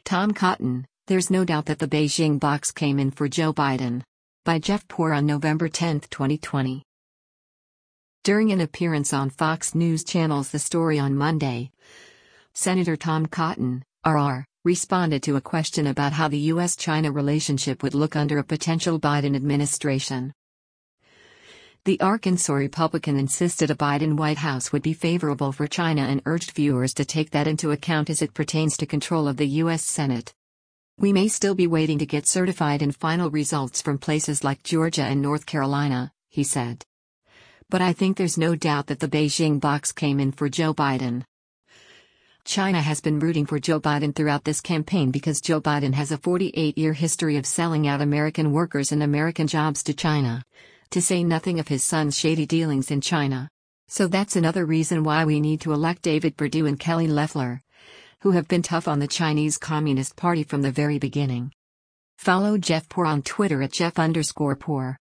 Tom Cotton, there's no doubt that the Beijing box came in for Joe Biden. By Jeff Poor on November 10, 2020. During an appearance on Fox News Channel's The Story on Monday, Senator Tom Cotton, RR, responded to a question about how the U.S.-China relationship would look under a potential Biden administration. The Arkansas Republican insisted a Biden White House would be favorable for China and urged viewers to take that into account as it pertains to control of the U.S. Senate. We may still be waiting to get certified and final results from places like Georgia and North Carolina, he said. But I think there's no doubt that the Beijing box came in for Joe Biden. China has been rooting for Joe Biden throughout this campaign because Joe Biden has a 48-year history of selling out American workers and American jobs to China, to say nothing of his son's shady dealings in China. So that's another reason why we need to elect David Perdue and Kelly Loeffler, who have been tough on the Chinese Communist Party from the very beginning. Follow Jeff Poor on Twitter at Jeff_Poor.